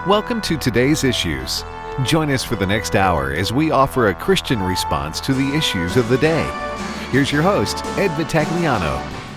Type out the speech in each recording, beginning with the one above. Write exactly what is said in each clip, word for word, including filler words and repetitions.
Welcome to Today's Issues. Join us for the next hour as we offer a Christian response to the issues of the day. Here's your host, Ed Vitagliano.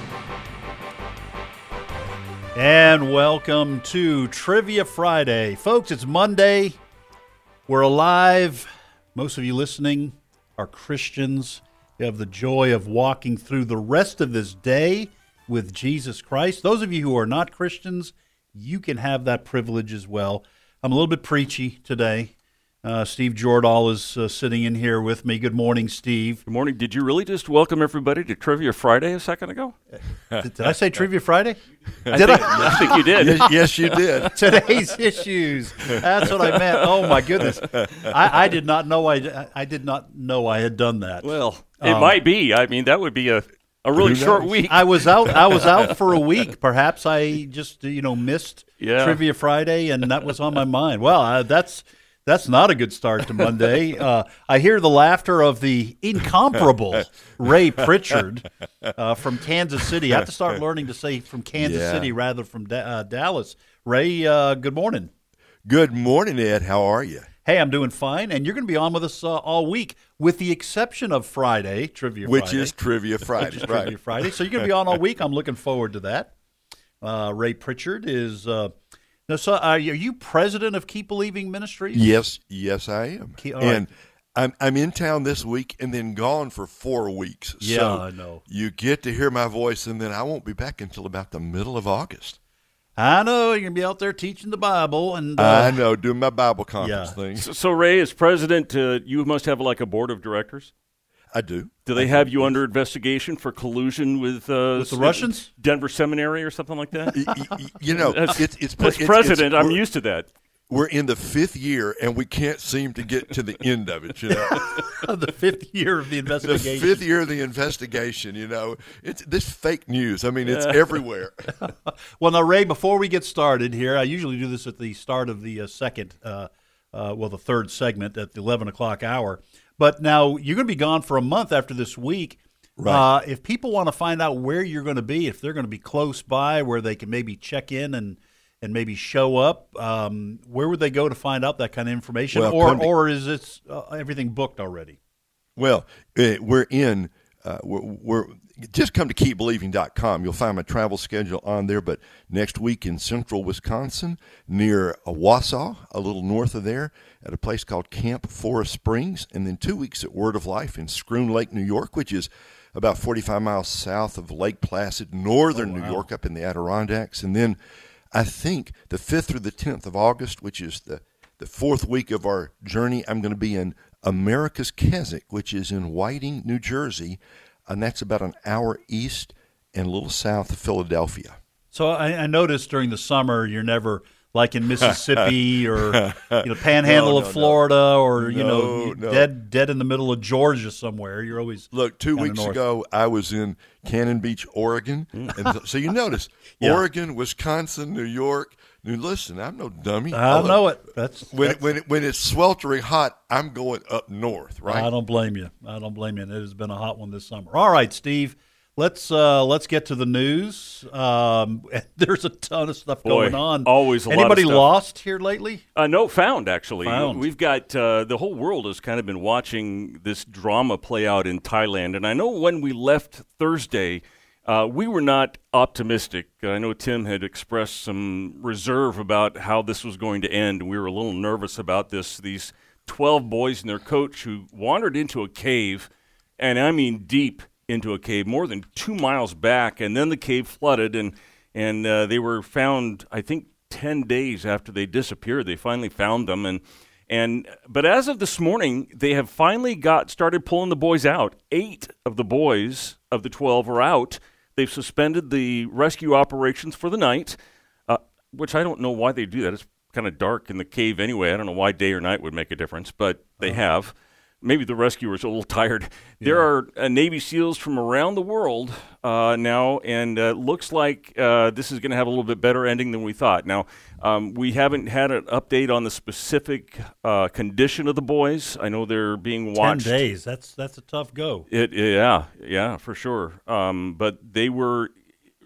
And welcome to Trivia Friday. Folks, it's Monday. We're alive. Most of you listening are Christians. You have the joy of walking through the rest of this day with Jesus Christ. Those of you who are not Christians, you can have that privilege as well. I'm a little bit preachy today. Uh, Steve Jordahl is uh, sitting in here with me. Good morning, Steve. Good morning. Did you really just welcome everybody to Trivia Friday a second ago? Did, did I say Trivia Friday? I Did think, I? I think you did. Yes, yes, you did. Today's issues. That's what I meant. Oh my goodness, I, I did not know I I did not know I had done that. Well, it Um, might be. I mean, that would be a, a really Who short knows? week. I was out. I was out for a week. Perhaps I just you know missed Yeah. Trivia Friday, and that was on my mind. Well, uh, that's that's not a good start to Monday. Uh, I hear the laughter of the incomparable Ray Pritchard uh, from Kansas City. I have to start learning to say from Kansas Yeah. City rather from da- uh, Dallas. Ray, uh, good morning. Good morning, Ed. How are you? Hey, I'm doing fine, and you're going to be on with us uh, all week, with the exception of Friday, Trivia Which Friday. is Trivia Friday, Which is right? Trivia Friday. So you're going to be on all week. I'm looking forward to that. Uh, Ray Pritchard is uh, now. So uh, are you president of Keep Believing Ministries? Yes, yes, I am. Ke- all right. and I'm I'm in town this week and then gone for four weeks. Yeah, so I know. You get to hear my voice, and then I won't be back until about the middle of August. I know you're going to be out there teaching the Bible, and uh, I know, doing my Bible conference Yeah. thing. So, so, Ray, as president, uh, you must have like a board of directors. I do. Do they have you under investigation for collusion with uh, With the Russians? Denver Seminary or something like that? Y- y- y- You know, As, it's it's as it's- president, it's- I'm we're- used to that. We're in the fifth year, and we can't seem to get to the end of it. You know. the fifth year of the The investigation. fifth year of the investigation, you know, it's this fake news. I mean, it's everywhere. Well, now, Ray, before we get started here, I usually do this at the start of the uh, second, uh, uh, well, the third segment at the eleven o'clock hour. But now you're going to be gone for a month after this week. Right. Uh, if people want to find out where you're going to be, if they're going to be close by where they can maybe check in and, and maybe show up, um, where would they go to find out that kind of information? Well, or come to- or is it uh, everything booked already? Well, uh, we're in. Uh, we're, we're just come to keep believing dot com. You'll find my travel schedule on there. But next week in central Wisconsin, near Wausau, a little north of there, at a place called Camp Forest Springs, and then two weeks at Word of Life in Scroon Lake, New York, which is about forty-five miles south of Lake Placid, northern Oh, wow. New York, up in the Adirondacks, and then I think the fifth through the tenth of August, which is the the fourth week of our journey, I'm going to be in America's Keswick, which is in Whiting, New Jersey, and that's about an hour east and a little south of Philadelphia. So I, I noticed during the summer you're never like in Mississippi or you know Panhandle No, of no, no. Florida or you know No, you- no. dead dead in the middle of Georgia somewhere. You're always Look, two Kinda weeks north. ago, I was in Cannon Beach, Oregon. And so, so you notice, Yeah. Oregon, Wisconsin, New York. Now, listen, I'm no dummy. I know it. That's, When, that's when, it, when it's sweltering hot, I'm going up north, right? I don't blame you. I don't blame you. And it has been a hot one this summer. All right, Steve. Let's uh, let's get to the news. Um, there's a ton of stuff Boy, going on. always a lot of Anybody stuff. lost here lately? Uh, no, found, actually. Found. We've got uh, the whole world has kind of been watching this drama play out in Thailand. And I know when we left Thursday, uh, we were not optimistic. I know Tim had expressed some reserve about how this was going to end. We were a little nervous about this. These twelve boys and their coach who wandered into a cave, and I mean deep into a cave, more than two miles back, and then the cave flooded, and and uh, they were found, I think, ten days after they disappeared. They finally found them, and and but as of this morning, they have finally got started pulling the boys out. Eight of the boys of the twelve are out. They've suspended the rescue operations for the night, uh, which I don't know why they do that. It's kind of dark in the cave anyway. I don't know why day or night would make a difference, but they Uh-huh. have. Maybe the rescuers are a little tired. There are uh, Navy SEALs from around the world uh, now, and uh, looks like uh, this is going to have a little bit better ending than we thought. Now, um, we haven't had an update on the specific uh, condition of the boys. I know they're being watched. Ten days. That's that's a tough go. It, yeah, yeah, for sure. Um, but they were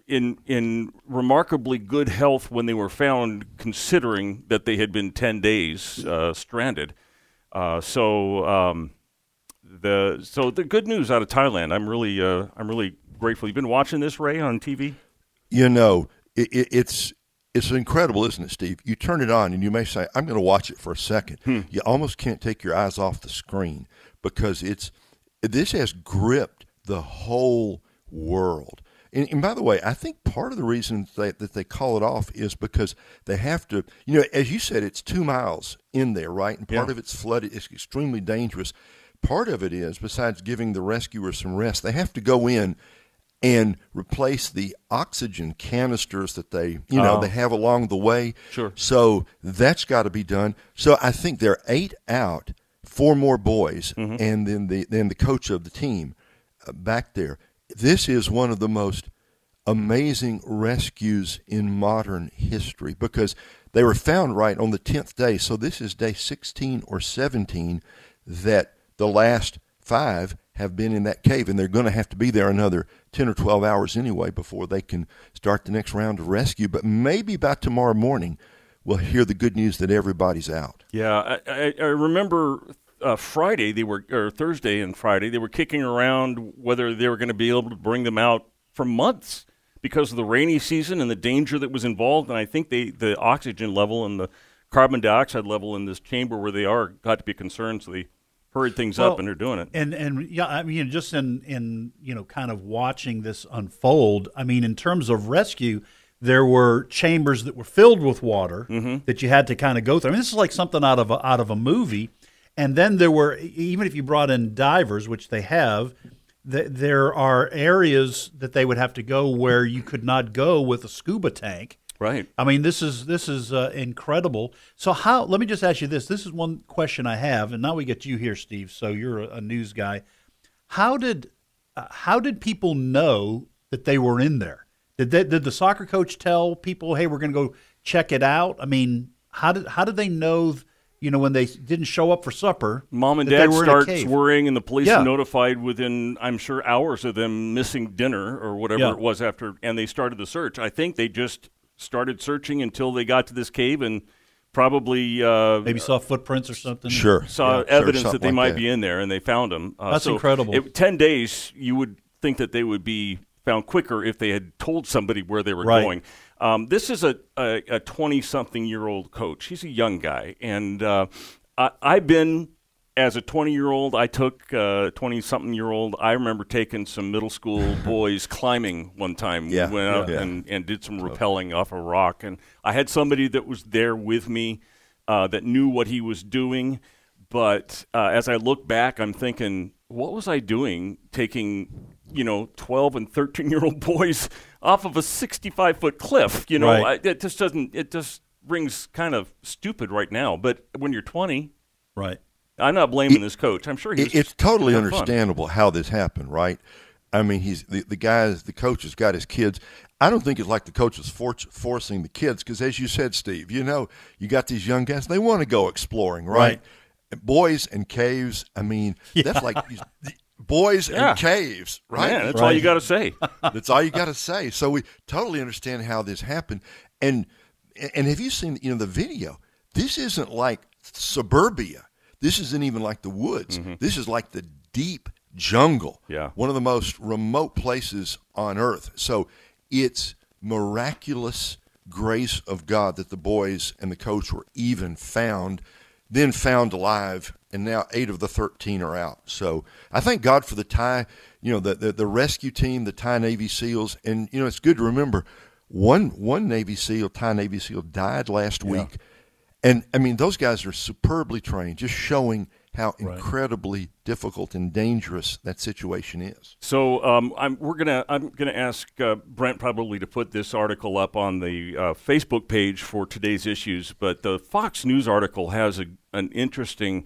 in in remarkably good health when they were found, considering that they had been ten days uh, stranded. Uh, so um, the so the good news out of Thailand. I'm really uh, I'm really grateful. You've been watching this, Ray, on T V? You know, it, it, it's it's incredible, isn't it, Steve? You turn it on and you may say, "I'm going to watch it for a second." Hmm. You almost can't take your eyes off the screen because it's this has gripped the whole world. And, and by the way, I think part of the reason that, that they call it off is because they have to, you know, as you said, it's two miles in there, right? And part yeah. of it's flooded. It's extremely dangerous. Part of it is, besides giving the rescuers some rest, they have to go in and replace the oxygen canisters that they, you know, oh. they have along the way. Sure. So that's got to be done. So I think they're eight out, four more boys, mm-hmm. and then the then the coach of the team uh, back there. This is one of the most amazing rescues in modern history because they were found right on the tenth day. So this is day sixteen or seventeen that the last five have been in that cave, and they're going to have to be there another ten or twelve hours anyway before they can start the next round of rescue. But maybe by tomorrow morning we'll hear the good news that everybody's out. Yeah, I, I, I remember uh, Friday they were, or Thursday and Friday, they were kicking around whether they were going to be able to bring them out for months because of the rainy season and the danger that was involved. And I think they, the oxygen level and the carbon dioxide level in this chamber where they are got to be concerned, so they hurried things well, up, and they're doing it. And and yeah, I mean, just in in you know, kind of watching this unfold. I mean, in terms of rescue, there were chambers that were filled with water mm-hmm. that you had to kind of go through. I mean, this is like something out of a, out of a movie. And then there were, even if you brought in divers, which they have, th- there are areas that they would have to go where you could not go with a scuba tank. Right. I mean, this is this is uh, incredible. So how? Let me just ask you this. This is one question I have, and now we get you here, Steve. So you're a, a news guy. How did uh, how did people know that they were in there? Did they, did the soccer coach tell people, "Hey, we're going to go check it out"? I mean, how did how did they know? You know, when they didn't show up for supper, mom and dad start worrying, and the police yeah. are notified within, I'm sure, hours of them missing dinner or whatever yeah. it was after, and they started the search. I think they just started searching until they got to this cave and probably uh, maybe saw footprints or something. Sure, saw yeah, evidence sure, that they like might that. be in there, and they found them. Uh, That's so incredible. It, Ten days, you would think that they would be found quicker if they had told somebody where they were right. going. Um, this is a a twenty-something-year-old coach. He's a young guy, and uh, I, I've been. As a twenty-year-old, I took a twenty-something-year-old. I remember taking some middle school boys climbing one time. Yeah, we went out yeah. and, and did some rappelling off a rock. And I had somebody that was there with me uh, that knew what he was doing. But uh, as I look back, I'm thinking, what was I doing taking, you know, twelve and thirteen-year-old boys off of a sixty-five foot cliff? You know, right. I, it just doesn't – it just rings kind of stupid right now. But when you're twenty – right. I'm not blaming it, this coach. I'm sure he's. It's totally understandable fun. how this happened, right? I mean, he's the, the guys, the coach has got his kids. I don't think it's like the coach was for, forcing the kids because, as you said, Steve, you know, you got these young guys, they want to go exploring, right? right. Boys and caves, I mean, yeah. that's like boys yeah. and caves, right? Yeah, that's right. all you got to say. That's all you got to say. So we totally understand how this happened. And and have you seen, you know, the video? This isn't like suburbia. This isn't even like the woods. Mm-hmm. This is like the deep jungle, yeah. one of the most remote places on earth. So it's miraculous grace of God that the boys and the coach were even found, then found alive, and now eight of the thirteen are out. So I thank God for the Thai, you know, the, the, the rescue team, the Thai Navy SEALs. And, you know, it's good to remember one one Navy SEAL, Thai Navy SEAL, died last yeah. week. And, I mean, those guys are superbly trained, just showing how right. incredibly difficult and dangerous that situation is. So um, I'm we're gonna I'm gonna ask uh, Brent probably to put this article up on the uh, Facebook page for today's issues. But the Fox News article has a, an interesting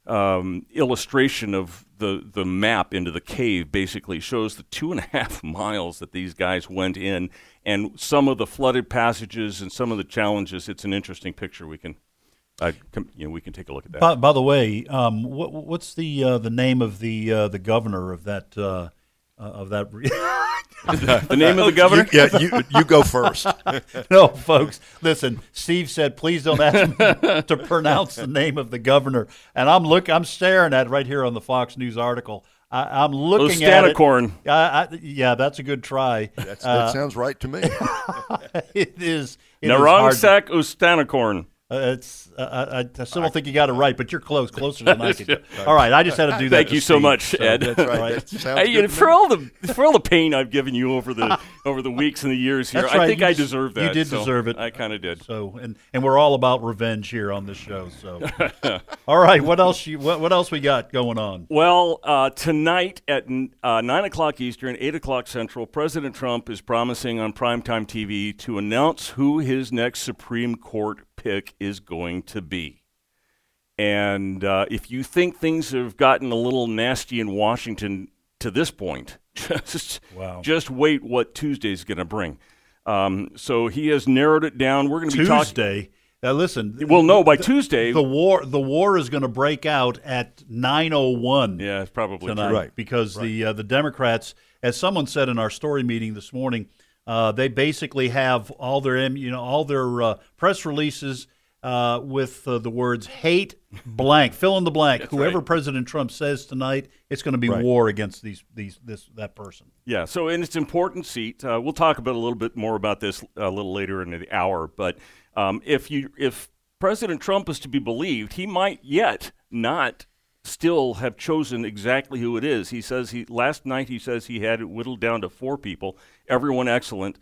um, illustration of the the map into the cave. Basically, shows the two and a half miles that these guys went in, and some of the flooded passages and some of the challenges. It's an interesting picture. We can. Uh, com- you know, we can take a look at that. By, by the way, um, what, what's the uh, the name of the uh, the governor of that uh, uh, of that? The name of the governor? You, yeah, you you go first. No, folks, listen. Steve said, "Please don't ask me to pronounce the name of the governor." And I'm look, I'm staring at it right here on the Fox News article. I, I'm looking at it. Ostanacorn. I, I, yeah, that's a good try. That's, that sounds right to me. It is. It is hard to- Narongsak Ostanacorn. Uh, it's. Uh, I, I still don't think you got it right, but you're close, closer than I could. All right, I just had to do that. Thank to you so Steve, much, Ed. that's Right. right. That sounds Hey, good to for me. all the for all the pain I've given you over the over the weeks and the years here, That's I right. think You I just- deserve that. you did so deserve it. I kind of did. So, and and we're all about revenge here on this show. So, all right, what else? You what, what else we got going on? Well, uh, tonight at uh, nine o'clock Eastern, eight o'clock Central, President Trump is promising on primetime T V to announce who his next Supreme Court pick is going to be. And uh, if you think things have gotten a little nasty in Washington to this point, just Wow. just wait what Tuesday's going to bring. Um, so he has narrowed it down. We're going to be talking. Tuesday. Now, listen. Well, no, by the, Tuesday. the war the war is going to break out at nine oh one. Yeah, it's probably tonight, true. Right. because the uh, the Democrats, as someone said in our story meeting this morning, uh, they basically have all their em- you know all their uh, press releases uh, with uh, the words "hate blank," fill in the blank. Whoever right. President Trump says tonight, it's going to be Right. war against these these this that person. Yeah, so in its important seat, uh, we'll talk about a little bit more about this a little later in the hour. But um, if you if President Trump is to be believed, he might yet not still have chosen exactly who it is. He says he last night he says he had it whittled down to four people, everyone excellent,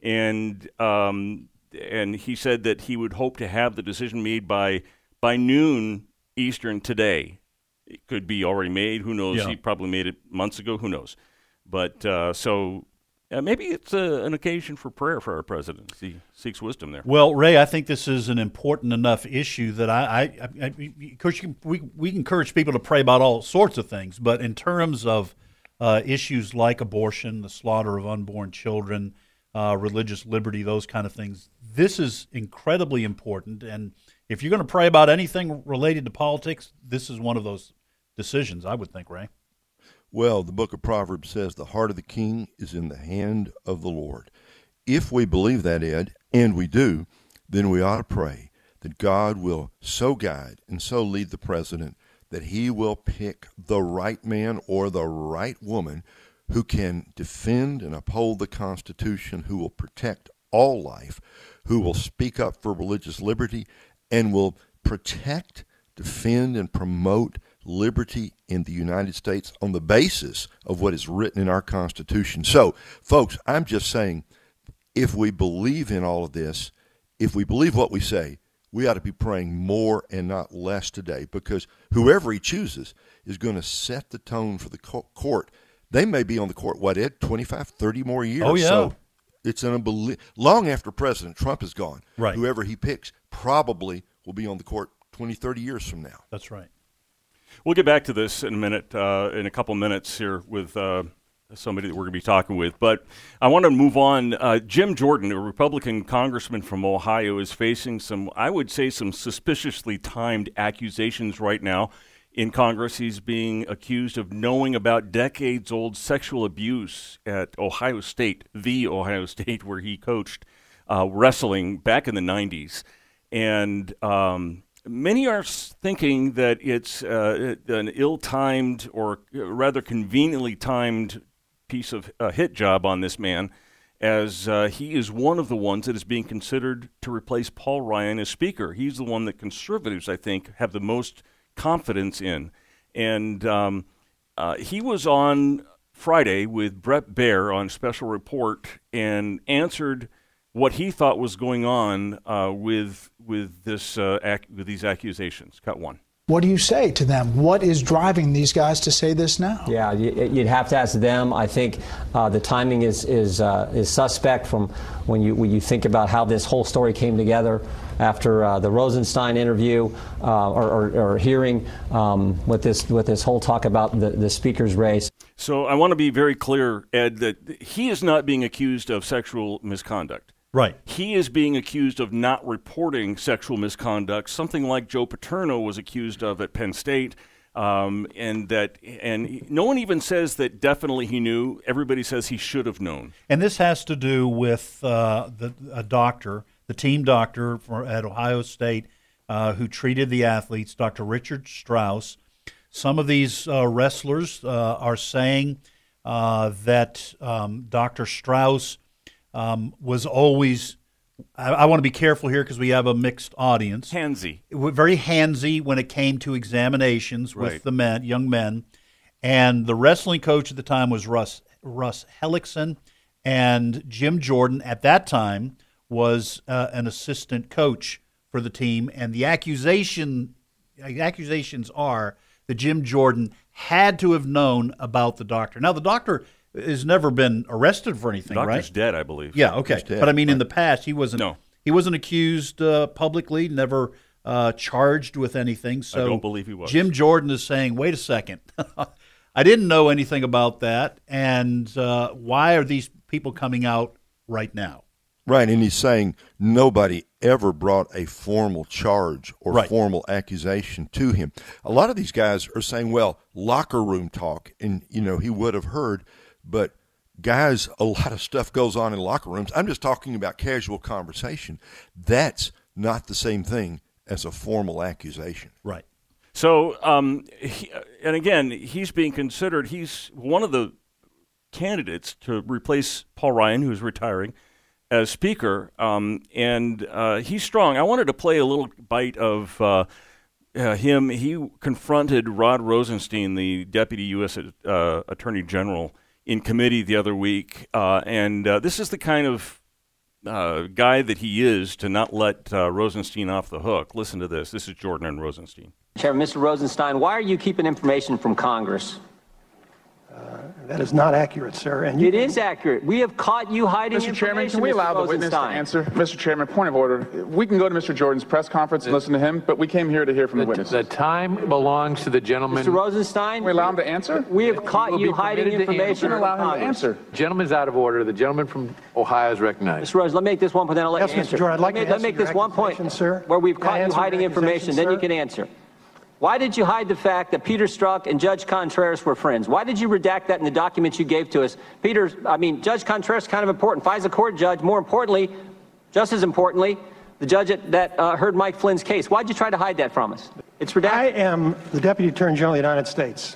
and um, and he said that he would hope to have the decision made by by noon Eastern today. It could be already made. Who knows? Yeah. He probably made it months ago. Who knows? But uh, so uh, maybe it's uh, an occasion for prayer for our president. He seeks wisdom there. Well, Ray, I think this is an important enough issue that I, I, I, I of course, you can, we we encourage people to pray about all sorts of things, but in terms of uh, issues like abortion, the slaughter of unborn children, uh, religious liberty, those kind of things, this is incredibly important. And if you're going to pray about anything related to politics, this is one of those decisions, I would think, Ray. Well, the book of Proverbs says the heart of the king is in the hand of the Lord. If we believe that, Ed, and we do, then we ought to pray that God will so guide and so lead the president that he will pick the right man or the right woman who can defend and uphold the Constitution, who will protect all life, who will speak up for religious liberty, and will protect, defend, and promote liberty in the United States on the basis of what is written in our Constitution. So, folks, I'm just saying, if we believe in all of this, if we believe what we say, we ought to be praying more and not less today, because whoever he chooses is going to set the tone for the co- court. They may be on the court, what, Ed, twenty-five, thirty more years? Oh, yeah. So it's an unbelie- long after President Trump is gone. Right. Whoever he picks probably will be on the court twenty, thirty years from now. That's right. We'll get back to this in a minute, uh, in a couple minutes here with uh, somebody that we're going to be talking with. But I want to move on. Uh, Jim Jordan, a Republican congressman from Ohio, is facing some, I would say, some suspiciously timed accusations right now in Congress. He's being accused of knowing about decades-old sexual abuse at Ohio State, the Ohio State where he coached uh, wrestling back in the nineties. And um, many are thinking that it's uh, an ill-timed or rather conveniently timed piece of uh, hit job on this man, as uh, he is one of the ones that is being considered to replace Paul Ryan as Speaker. He's the one that conservatives, I think, have the most confidence in. And um, uh, he was on Friday with Brett Baer on Special Report and answered what he thought was going on uh, with with this uh, ac- with these accusations. Cut one. What do you say to them? What is driving these guys to say this now? Yeah, you'd have to ask them. I think uh, the timing is is uh, is suspect from when you when you think about how this whole story came together after uh, the Rosenstein interview uh, or, or, or hearing um, with this with this whole talk about the, the speaker's race. So I want to be very clear, Ed, that he is not being accused of sexual misconduct. Right. He is being accused of not reporting sexual misconduct, something like Joe Paterno was accused of at Penn State. Um, and that, and he, no one even says that definitely he knew. Everybody says he should have known. And this has to do with uh, the a doctor, the team doctor for, at Ohio State, uh, who treated the athletes, Doctor Richard Strauss. Some of these uh, wrestlers uh, are saying uh, that um, Doctor Strauss um, was always. I, I want to be careful here because we have a mixed audience. Handsy. Very handsy when it came to examinations with Right. the men, young men. And the wrestling coach at the time was Russ Russ Hellickson, and Jim Jordan at that time was uh, an assistant coach for the team. And the accusation accusations are that Jim Jordan had to have known about the doctor. Now, the doctor has never been arrested for anything, Doctor's right? dead, I believe. Yeah, okay. He's dead, But I mean, in right. the past, he wasn't. No. He wasn't accused uh, publicly, never uh, charged with anything. So don't believe he was. Jim Jordan is saying, "Wait a second, I didn't know anything about that, and uh, why are these people coming out right now?" Right, and he's saying nobody ever brought a formal charge or Right. formal accusation to him. A lot of these guys are saying, well, locker room talk, and, you know, he would have heard, but guys, a lot of stuff goes on in locker rooms. I'm just talking about casual conversation. That's not the same thing as a formal accusation. Right. So, um, he, and again, he's being considered, he's one of the candidates to replace Paul Ryan, who's retiring, as Speaker, um, and uh, he's strong. I wanted to play a little bite of uh, uh, him. He confronted Rod Rosenstein, the Deputy U S Uh, Attorney General, in committee the other week, uh, and uh, this is the kind of uh, guy that he is to not let uh, Rosenstein off the hook. Listen to this. This is Jordan and Rosenstein. Chairman, Mister Rosenstein, why are you keeping information from Congress? That is not accurate, sir. And you It is accurate. We have caught you hiding Mister Chairman, information, can we Mister allow the witness to Rosenstein. answer? Mister Chairman, point of order. We can go to Mister Jordan's press conference and listen to him, but we came here to hear from the, The, witnesses. the time belongs to the gentleman. Mister Rosenstein, Can we allow him to answer? we have caught will you be hiding permitted to information answer. from Allow him to Congress. answer. Gentleman's out of order. The gentleman from Ohio is recognized. Mister Rose, let me make this one point, then I'll let Yes, you Mister answer. Jordan, I'd like let me, to let me answer make this your one point, accusation, sir. where we've Can I caught you answer your hiding information, accusation, then you sir? can answer. Why did you hide the fact that Peter Strzok and Judge Contreras were friends? Why did you redact that in the documents you gave to us? Peter, I mean, Judge Contreras is kind of important. FISA court judge, more importantly, just as importantly, the judge that, that uh, heard Mike Flynn's case. Why'd you try to hide that from us? It's redacted. I am the Deputy Attorney General of the United States.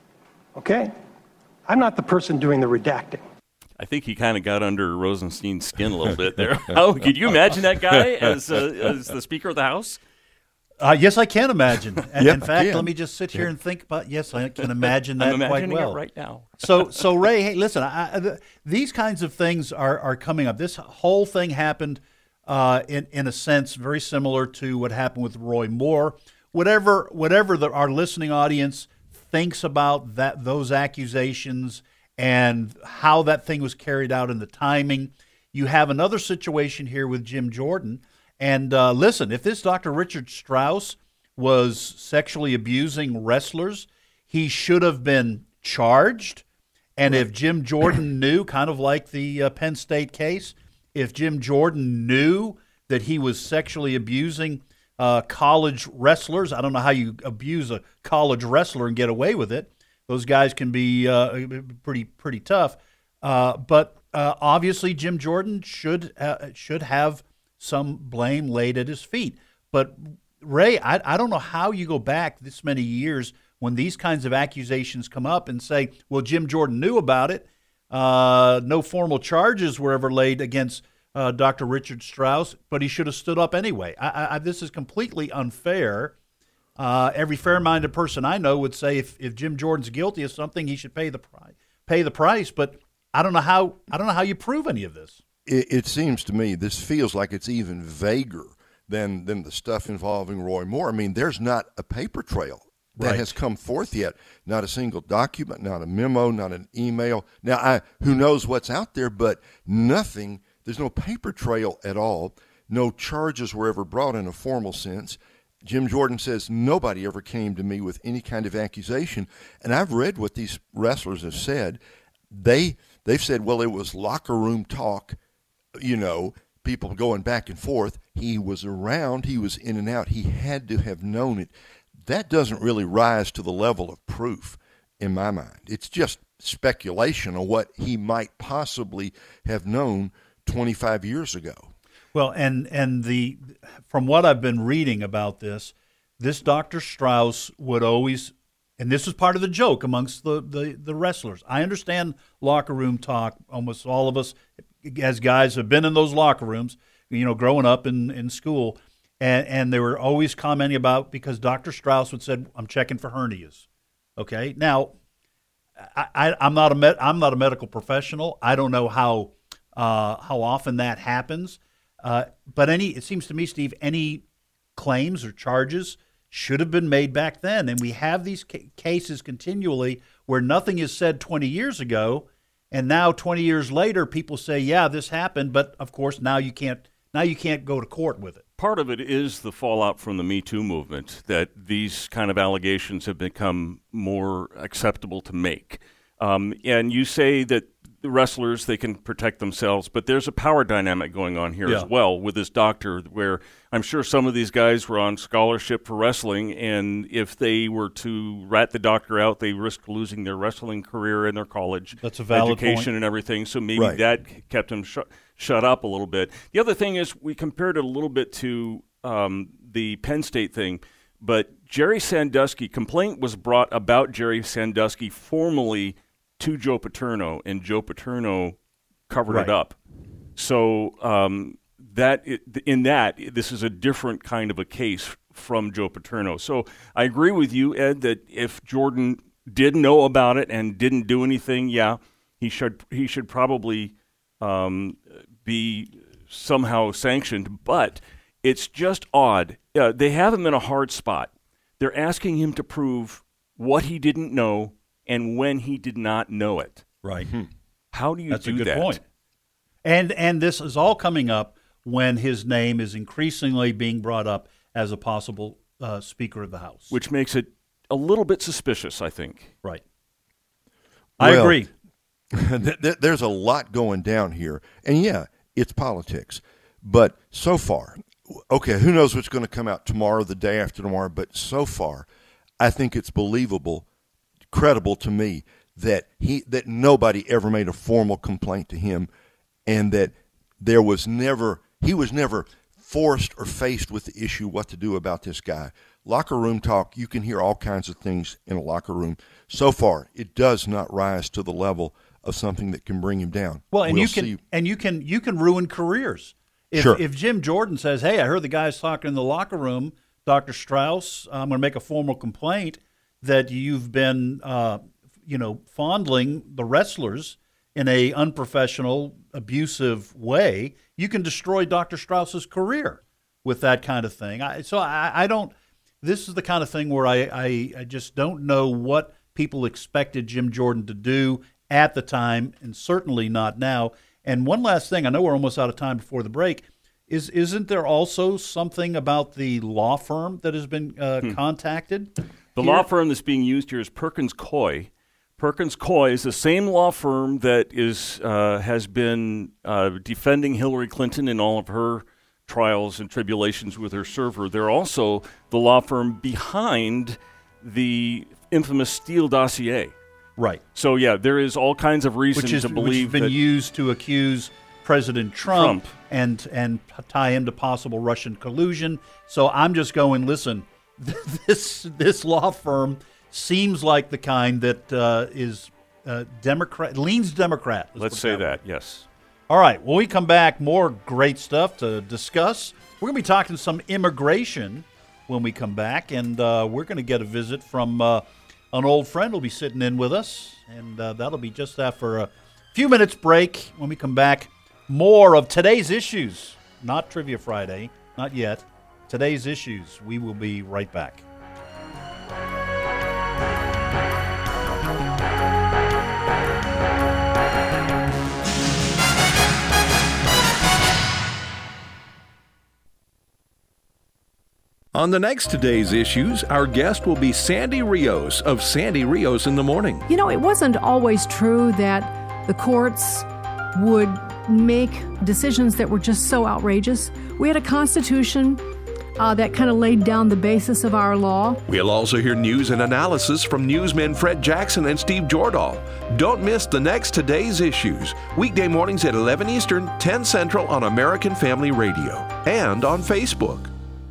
Okay? I'm not the person doing the redacting. I think he kind of got under Rosenstein's skin a little bit there. How could you imagine that guy as, uh, as the Speaker of the House? Uh, yes, I can imagine. And Yeah, in fact, I can. let me just sit here and think about. Yes, I can imagine that I'm quite imagining well. it right now. so, so Ray, hey, listen. I, I, the, these kinds of things are are coming up. This whole thing happened uh, in in a sense very similar to what happened with Roy Moore. Whatever whatever the, our listening audience thinks about that those accusations and how that thing was carried out and the timing, you have another situation here with Jim Jordan. And uh, listen, if this Doctor Richard Strauss was sexually abusing wrestlers, he should have been charged. And if Jim Jordan knew, kind of like the uh, Penn State case, if Jim Jordan knew that he was sexually abusing uh, college wrestlers, I don't know how you abuse a college wrestler and get away with it. Those guys can be uh, pretty pretty tough. Uh, but uh, obviously, Jim Jordan should uh, should have some blame laid at his feet. But Ray, I, I don't know how you go back this many years when these kinds of accusations come up and say, well, Jim Jordan knew about it. Uh, no formal charges were ever laid against uh, Doctor Richard Strauss, but he should have stood up anyway. I, I, this is completely unfair. Uh, every fair-minded person I know would say if, if Jim Jordan's guilty of something, he should pay the price. Pay the price. But I don't know how. I don't know how you prove any of this. It, it seems to me this feels like it's even vaguer than than the stuff involving Roy Moore. I mean, there's not a paper trail that Right. has come forth yet. Not a single document, not a memo, not an email. Now, I who knows what's out there, but nothing. There's no paper trail at all. No charges were ever brought in a formal sense. Jim Jordan says nobody ever came to me with any kind of accusation. And I've read what these wrestlers have said. They they've said, well, it was locker room talk. You know, people going back and forth. He was around. He was in and out. He had to have known it. that doesn't really rise to the level of proof in my mind. It's just speculation on what he might possibly have known twenty-five years ago. Well, and and the from what I've been reading about this, this Doctor Strauss would always, and this is part of the joke amongst the, the, the wrestlers. I understand locker room talk. Almost all of us as guys have been in those locker rooms, you know, growing up in, in school, and, and they were always commenting about, because Doctor Strauss would say, I'm checking for hernias. Okay, now I, I, I'm not a med, I'm not a medical professional. I don't know how uh, how often that happens. Uh, but any, it seems to me, Steve, any claims or charges should have been made back then. And we have these ca- cases continually where nothing is said twenty years ago, and now twenty years later, people say, yeah, this happened, but of course now you can't now you can't go to court with it. Part of it is the fallout from the Me Too movement, that these kind of allegations have become more acceptable to make. Um, and you say that the wrestlers, they can protect themselves, but there's a power dynamic going on here yeah. as well with this doctor, where I'm sure some of these guys were on scholarship for wrestling, and if they were to rat the doctor out, they risk losing their wrestling career and their college That's a valid education point. and everything, so maybe Right. that kept them sh- shut up a little bit. The other thing is, we compared it a little bit to um, the Penn State thing, but Jerry Sandusky, complaint was brought about Jerry Sandusky formally to Joe Paterno, and Joe Paterno covered Right. it up. So um, that in that, this is a different kind of a case from Joe Paterno. So I agree with you, Ed, that if Jordan did know about it and didn't do anything, yeah, he should he should probably um, be somehow sanctioned. But it's just odd. Uh, they have him in a hard spot. They're asking him to prove what he didn't know and when he did not know it. Right. Hmm. How do you That's do a good that? point. And and this is all coming up when his name is increasingly being brought up as a possible uh, Speaker of the House. Which makes it a little bit suspicious, I think. Right. I Well, agree. th- th- There's a lot going down here. And yeah, it's politics. But so far, okay, who knows what's going to come out tomorrow, the day after tomorrow, but so far, I think it's believable, credible to me, that he that nobody ever made a formal complaint to him, and that there was never he was never forced or faced with the issue what to do about this guy. Locker room talk, you can hear all kinds of things in a locker room. So far, it does not rise to the level of something that can bring him down. Well, and We'll you can see. and you can you can ruin careers. If Sure. if Jim Jordan says, "Hey, I heard the guys talking in the locker room, Doctor Strauss, I'm going to make a formal complaint that you've been, uh, you know, fondling the wrestlers in a unprofessional, abusive way," you can destroy Doctor Strauss's career with that kind of thing. I, so I, I don't. This is the kind of thing where I, I, I just don't know what people expected Jim Jordan to do at the time, and certainly not now. And one last thing, I know we're almost out of time before the break. Is isn't there also something about the law firm that has been uh, Hmm. contacted? The here? law firm that's being used here is Perkins Coie. Perkins Coie is the same law firm that is uh, has been uh, defending Hillary Clinton in all of her trials and tribulations with her server. They're also the law firm behind the infamous Steele dossier. Right. So, yeah, there is all kinds of reason Which is to which believe has been that used to accuse President Trump, Trump. and and tie him to possible Russian collusion. So I'm just going, listen, this this law firm seems like the kind that uh, is uh, Democrat, leans Democrat. Let's say that, yes. All right. When we come back, more great stuff to discuss. We're going to be talking some immigration when we come back, and uh, we're going to get a visit from uh, an old friend who'll be sitting in with us, and uh, that'll be just after a few minutes break. When we come back, more of today's issues. Not Trivia Friday, not yet. Today's issues. We will be right back. On the next Today's Issues, our guest will be Sandy Rios of Sandy Rios in the Morning. You know, it wasn't always true that the courts would make decisions that were just so outrageous. We had a Constitution uh, that kind of laid down the basis of our law. We'll also hear news and analysis from newsmen Fred Jackson and Steve Jordahl. Don't miss the next Today's Issues, weekday mornings at eleven Eastern, ten Central on American Family Radio and on Facebook.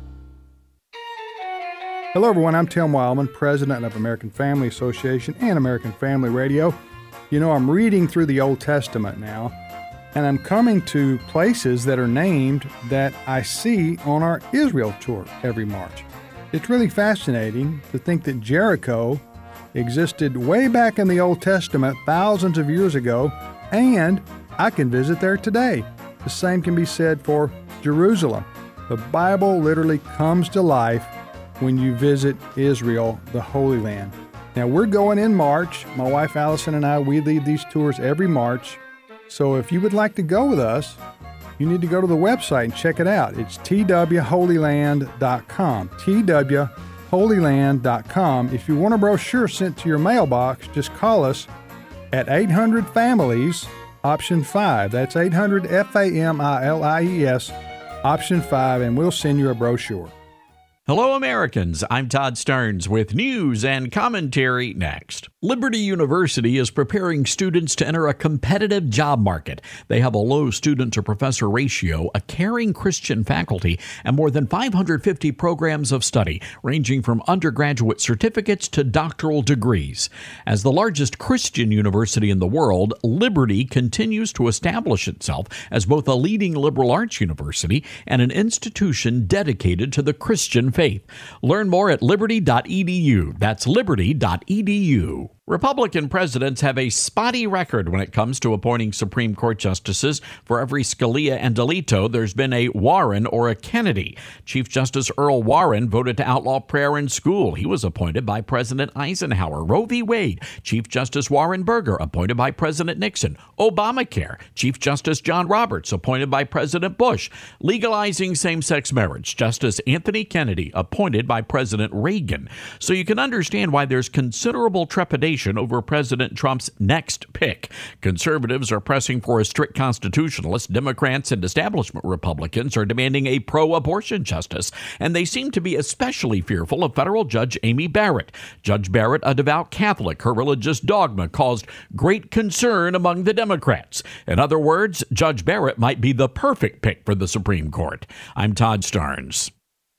Hello, everyone. I'm Tim Wildman, president of American Family Association and American Family Radio. You know, I'm reading through the Old Testament now, and I'm coming to places that are named that I see on our Israel tour every March. It's really fascinating to think that Jericho existed way back in the Old Testament thousands of years ago, and I can visit there today. The same can be said for Jerusalem. The Bible literally comes to life when you visit Israel, the Holy Land. Now, we're going in March. My wife Allison and I, we lead these tours every March. So if you would like to go with us, you need to go to the website and check it out. It's T W holy land dot com, T W holy land dot com. If you want a brochure sent to your mailbox, just call us at eight hundred families, option five. That's eight hundred F A M I L I E S, option five, and we'll send you a brochure. Hello, Americans. I'm Todd Stearns with news and commentary next. Liberty University is preparing students to enter a competitive job market. They have a low student-to-professor ratio, a caring Christian faculty, and more than five hundred fifty programs of study, ranging from undergraduate certificates to doctoral degrees. As the largest Christian university in the world, Liberty continues to establish itself as both a leading liberal arts university and an institution dedicated to the Christian faith. Learn more at liberty dot e d u. That's liberty dot e d u. Republican presidents have a spotty record when it comes to appointing Supreme Court justices. For every Scalia and Alito, there's been a Warren or a Kennedy. Chief Justice Earl Warren voted to outlaw prayer in school. He was appointed by President Eisenhower. Roe v. Wade. Chief Justice Warren Burger, appointed by President Nixon. Obamacare. Chief Justice John Roberts, appointed by President Bush. Legalizing same-sex marriage. Justice Anthony Kennedy, appointed by President Reagan. So you can understand why there's considerable trepidation over President Trump's next pick. Conservatives are pressing for a strict constitutionalist. Democrats and establishment Republicans are demanding a pro-abortion justice, and they seem to be especially fearful of federal Judge Amy Barrett. Judge Barrett, a devout Catholic, her religious dogma caused great concern among the Democrats. In other words, Judge Barrett might be the perfect pick for the Supreme Court. I'm Todd Stearns.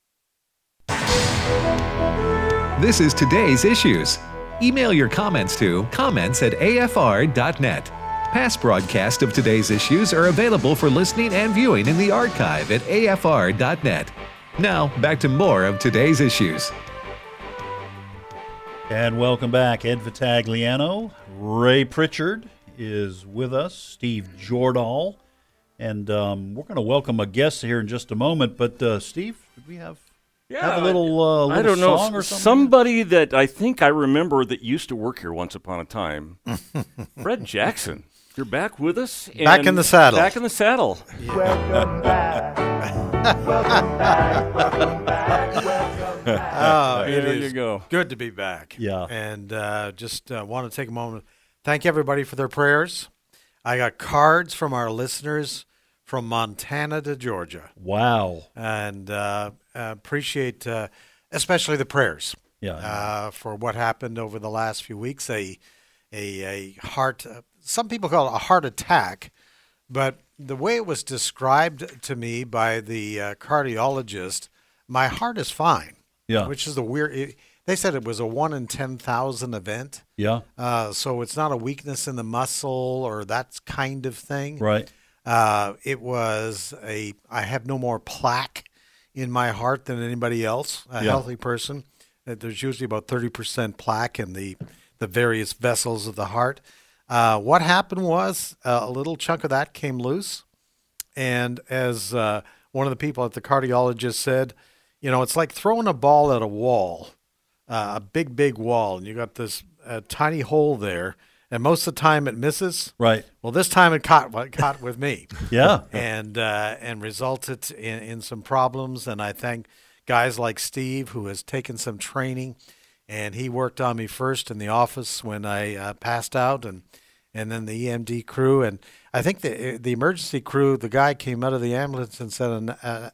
This is Today's Issues. Email your comments to comments at a f r dot net. Past broadcasts of Today's Issues are available for listening and viewing in the archive at a f r dot net. Now, back to more of Today's Issues. And welcome back. Ed Vitagliano, Ray Pritchard is with us, Steve Jordahl, and um, we're going to welcome a guest here in just a moment. But, uh, Steve, did we have... Yeah, Have a little, uh, little I don't know, song or something? Somebody that I think I remember that used to work here once upon a time. Fred Jackson. You're back with us. And back in the saddle. Back in the saddle. Welcome back. welcome back. Welcome back. Welcome back. Oh, it there is you go. Good to be back. Yeah. And uh, just uh, want to take a moment. Thank everybody for their prayers. I got cards from our listeners from Montana to Georgia. Wow. And uh, uh, appreciate uh, especially the prayers yeah, yeah. Uh, for what happened over the last few weeks. A, a, a heart, uh, some people call it a heart attack, but the way it was described to me by the uh, cardiologist, my heart is fine. Yeah. Which is the weird, it, they said it was a one in ten thousand event. Yeah. Uh, so it's not a weakness in the muscle or that kind of thing. Right. Uh, it was a, I have no more plaque in my heart than anybody else, a yeah. healthy person. Uh, there's usually about thirty percent plaque in the, the various vessels of the heart. Uh, what happened was uh, a little chunk of that came loose. And as uh, one of the people at the cardiologist said, you know, it's like throwing a ball at a wall, uh, a big, big wall, and you got this uh, tiny hole there. And most of the time it misses. Right. Well, this time it caught it caught with me. yeah. And uh, and resulted in, in some problems. And I thank guys like Steve, who has taken some training, and he worked on me first in the office when I uh, passed out, and and then the E M D crew. And I think the the emergency crew, the guy came out of the ambulance and said, uh, uh,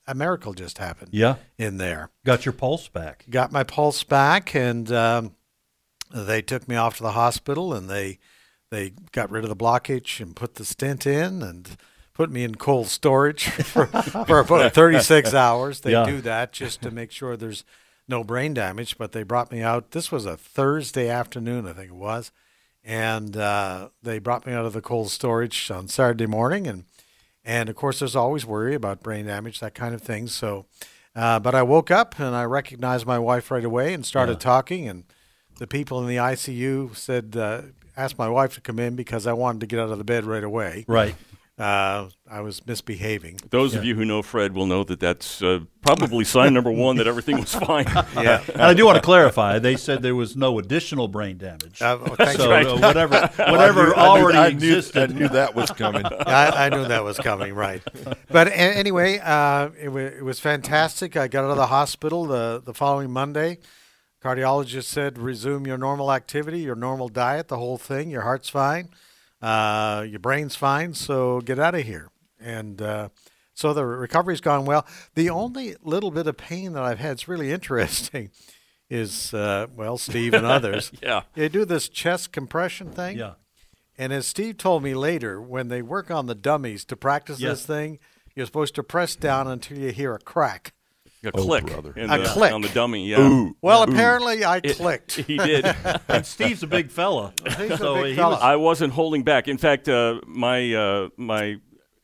a miracle just happened. Yeah. In there. Got your pulse back. Got my pulse back, and um, they took me off to the hospital, and they they got rid of the blockage and put the stent in and put me in cold storage for, for about thirty-six hours. They Yeah. do that just to make sure there's no brain damage, but they brought me out. This was a Thursday afternoon, I think it was, and uh, they brought me out of the cold storage on Saturday morning, and and of course there's always worry about brain damage, that kind of thing. So, uh, but I woke up and I recognized my wife right away and started Yeah. talking, and the people in the I C U said, uh, asked my wife to come in because I wanted to get out of the bed right away. Right. Uh, I was misbehaving. Those of you who know Fred will know that that's uh, probably sign number one that everything was fine. Yeah, and I do want to clarify. They said there was no additional brain damage. Uh, well, thank so you. uh, whatever, whatever I knew- already I knew- existed. I knew that was coming. I, I knew that was coming, right. But a- anyway, uh, it, w- it was fantastic. I got out of the hospital the, the following Monday. Cardiologist said, resume your normal activity, your normal diet, the whole thing. Your heart's fine. Uh, your brain's fine, so get out of here. And uh, so the recovery's gone well. The only little bit of pain that I've had, it's really interesting, is, uh, well, Steve and others. Yeah. They do this chest compression thing. Yeah. And as Steve told me later, when they work on the dummies to practice Yeah. this thing, you're supposed to press down until you hear a crack. A Oh, click. brother. in A the- click. On the dummy, yeah. Ooh. Well, Ooh. apparently I It- clicked. He did. And Steve's a big fella. He's a so big he fella. was- I wasn't holding back. In fact, uh, my uh, my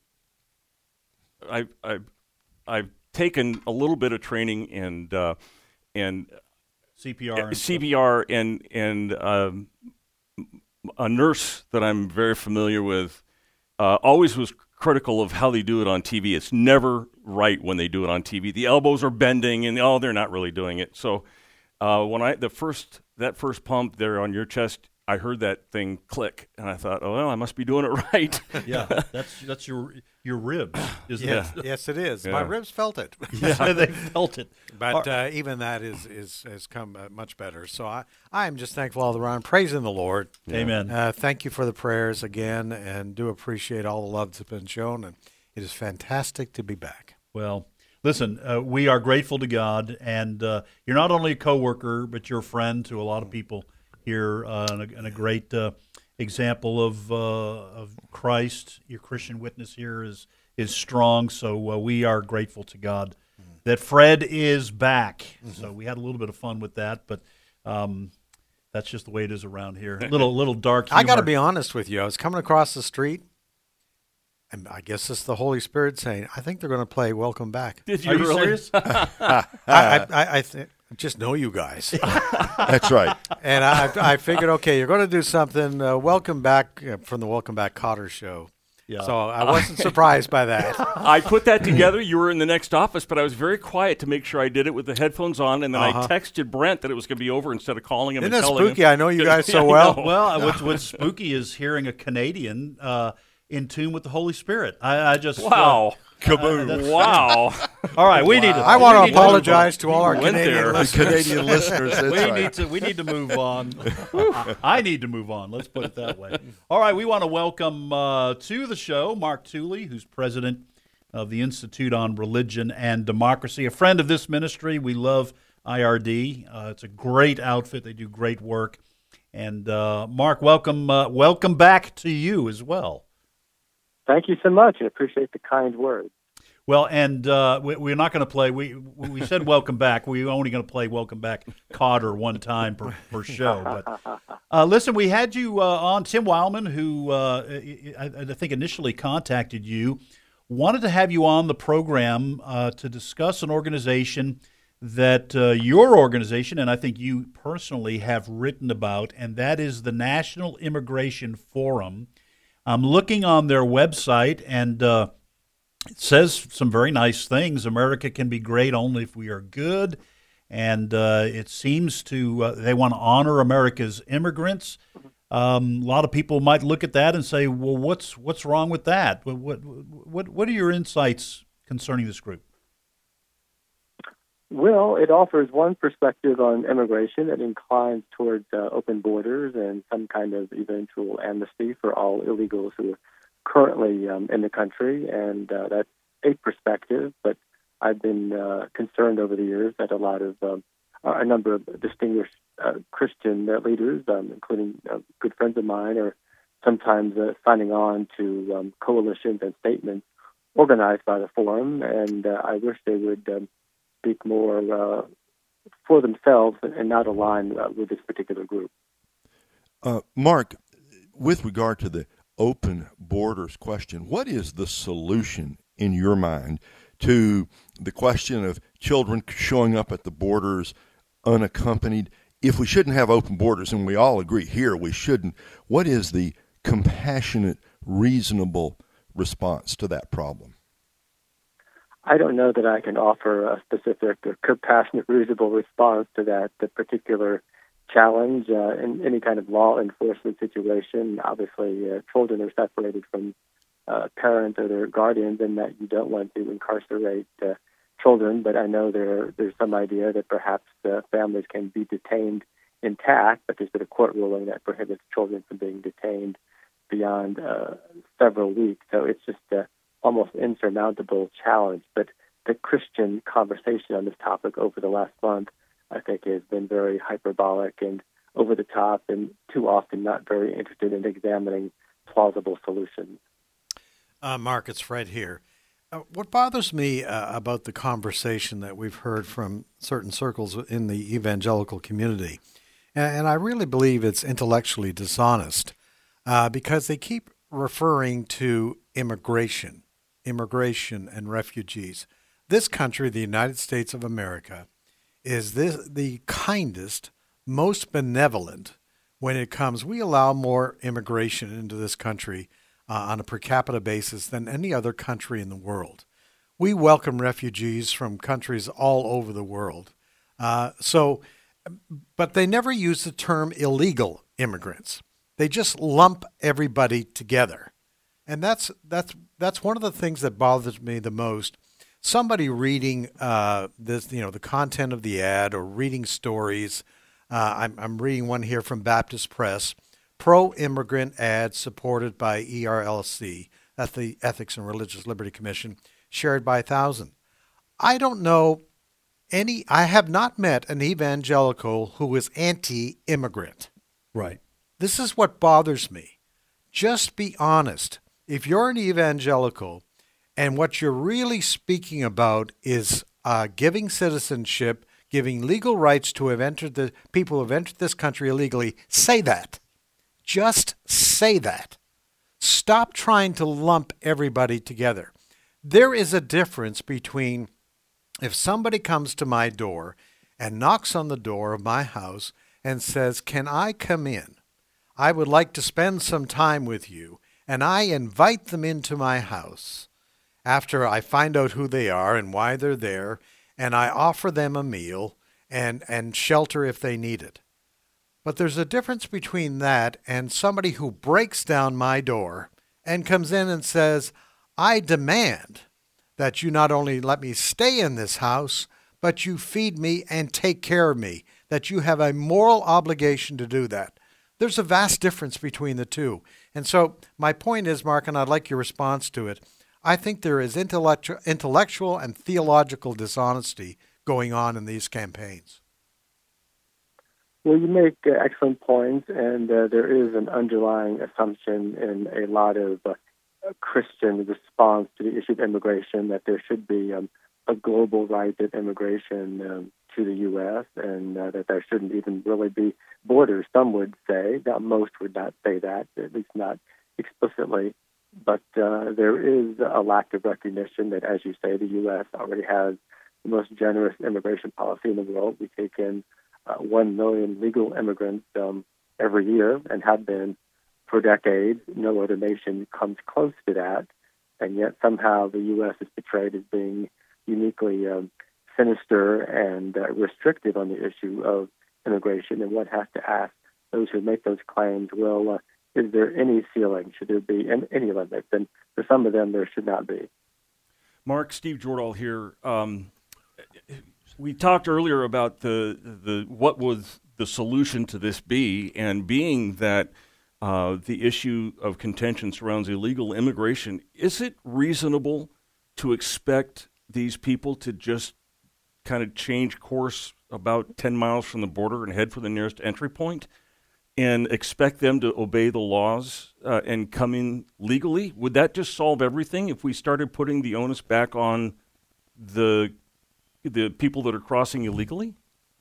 I I I've taken a little bit of training and uh, and C P R. and C P R and and um, a nurse that I'm very familiar with uh, always was critical of how they do it on T V. It's never right when they do it on T V. The elbows are bending, and oh, they're not really doing it. So uh, when I the first that first pump there on your chest, I heard that thing click, and I thought, oh, well, I must be doing it right. Yeah, that's that's your your ribs, isn't Yes, it? yes, it is. Yeah. My ribs felt it. Yeah, they felt it. But uh, even that is, is has come uh, much better. So I, I am just thankful all around, praising the Lord. Amen. Uh, thank you for the prayers again, and do appreciate all the love that's been shown. And it is fantastic to be back. Well, listen, uh, we are grateful to God, and uh, you're not only a coworker, but you're a friend to a lot of people here, uh, and, a, and a great uh, example of uh, of Christ. Your Christian witness here is is strong, so uh, we are grateful to God that Fred is back. Mm-hmm. So we had a little bit of fun with that, but um, that's just the way it is around here. A little little dark humor. I got to be honest with you. I was coming across the street, and I guess it's the Holy Spirit saying, "I think they're going to play Welcome Back." Did you Are you really? serious? I, I, I, I th- just know you guys. That's right. And I, I figured, okay, you're going to do something. Uh, welcome back uh, from the Welcome Back Cotter Show. Yeah. So I wasn't surprised by that. I put that together. You were in the next office, but I was very quiet to make sure I did it with the headphones on, and then Uh-huh. I texted Brent that it was going to be over instead of calling him Isn't and that telling spooky? him. I know you guys so Yeah, I well. know. Well, what's, what's spooky is hearing a Canadian uh, in tune with the Holy Spirit. I, I just Wow. Uh, Kaboom. that's- Wow. all right, we need to. I want we to need apologize to all our went Canadian there. listeners. Canadian listeners, that's we right. need to we need to move on. I need to move on. Let's put it that way. All right, we want to welcome uh, to the show Mark Tooley, who's president of the Institute on Religion and Democracy, a friend of this ministry. We love I R D. Uh, it's a great outfit. They do great work. And uh, Mark, welcome uh, welcome back to you as well. Thank you so much. I appreciate the kind words. Well, and uh, we, we're not going to play. We we said welcome back. We're only going to play welcome back Cotter one time per, per show. But uh, listen, we had you uh, on. Tim Wildman, who uh, I, I think initially contacted you, wanted to have you on the program uh, to discuss an organization that uh, your organization and I think you personally have written about, and that is the National Immigration Forum. I'm looking on their website, and uh, it says some very nice things. America can be great only if we are good, and uh, it seems to uh, they want to honor America's immigrants. Um, a lot of people might look at that and say, "Well, what's what's wrong with that?" What what what, what are your insights concerning this group? Well, it offers one perspective on immigration that inclines towards uh, open borders and some kind of eventual amnesty for all illegals who are currently um, in the country, and uh, that's a perspective. But I've been uh, concerned over the years that a lot of um, a number of distinguished uh, Christian uh, leaders, um, including uh, good friends of mine, are sometimes uh, signing on to um, coalitions and statements organized by the Forum, and uh, I wish they would um, speak more uh, for themselves and not align uh, with this particular group. Uh, Mark, with regard to the open borders question, what is the solution in your mind to the question of children showing up at the borders unaccompanied? If we shouldn't have open borders, and we all agree here we shouldn't, what is the compassionate, reasonable response to that problem? I don't know that I can offer a specific or compassionate, reasonable response to that the particular challenge uh, in any kind of law enforcement situation. Obviously, uh, children are separated from uh, parents or their guardians, and that you don't want to incarcerate uh, children. But I know there there's some idea that perhaps uh, families can be detained intact, but there's been a court ruling that prohibits children from being detained beyond uh, several weeks. So it's just a almost insurmountable challenge. But the Christian conversation on this topic over the last month, I think, has been very hyperbolic and over the top, and too often not very interested in examining plausible solutions. Uh, Mark, it's Fred here. Uh, what bothers me uh, about the conversation that we've heard from certain circles in the evangelical community, and, and I really believe it's intellectually dishonest, uh, because they keep referring to immigration, immigration and refugees. This country, the United States of America, is this the kindest, most benevolent when it comes. We allow more immigration into this country uh, on a per capita basis than any other country in the world. We welcome refugees from countries all over the world. Uh, so, but they never use the term illegal immigrants. They just lump everybody together. And that's that's that's one of the things that bothers me the most. Somebody reading uh, this, you know, the content of the ad or reading stories. Uh, I'm, I'm reading one here from Baptist Press, pro-immigrant ad supported by E R L C, that's the Ethics and Religious Liberty Commission, shared by a thousand. I don't know any, I have not met an evangelical who is anti-immigrant. Right. This is what bothers me. Just be honest. If you're an evangelical and what you're really speaking about is uh, giving citizenship, giving legal rights to have entered the people who have entered this country illegally, say that. Just say that. Stop trying to lump everybody together. There is a difference between if somebody comes to my door and knocks on the door of my house and says, "Can I come in? I would like to spend some time with you," and I invite them into my house after I find out who they are and why they're there, and I offer them a meal and, and shelter if they need it. But there's a difference between that and somebody who breaks down my door and comes in and says, "I demand that you not only let me stay in this house, but you feed me and take care of me, that you have a moral obligation to do that." There's a vast difference between the two. And so my point is, Mark, and I'd like your response to it, I think there is intellectual, intellectual and theological dishonesty going on in these campaigns. Well, you make uh, excellent points, and uh, there is an underlying assumption in a lot of uh, Christian response to the issue of immigration that there should be um, a global right of immigration um, to the U S, and uh, that there shouldn't even really be borders. Some would say, now most would not say that, at least not explicitly, but uh, there is a lack of recognition that, as you say, the U S already has the most generous immigration policy in the world. We take in uh, one million legal immigrants um, every year and have been for decades. No other nation comes close to that, and yet somehow the U S is portrayed as being uniquely um, sinister and uh, restrictive on the issue of immigration. And one has to ask those who make those claims, well, uh, is there any ceiling? Should there be any limits? And for some of them, there should not be. Mark, Steve Jordahl here. Um, we talked earlier about the the what was the solution to this be, and being that uh, the issue of contention surrounds illegal immigration, is it reasonable to expect these people to just kind of change course about ten miles from the border and head for the nearest entry point and expect them to obey the laws uh, and come in legally? Would that just solve everything if we started putting the onus back on the the people that are crossing illegally?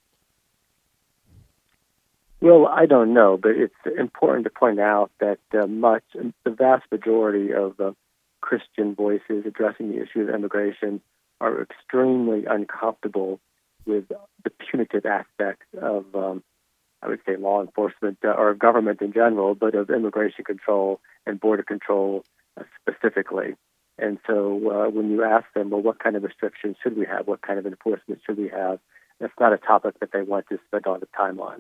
Well, I don't know, but it's important to point out that uh, much, the vast majority of uh, Christian voices addressing the issue of immigration are extremely uncomfortable with the punitive aspects of, um, I would say, law enforcement uh, or government in general, but of immigration control and border control uh, specifically. And so uh, when you ask them, well, what kind of restrictions should we have? What kind of enforcement should we have? That's not a topic that they want to spend all the time on.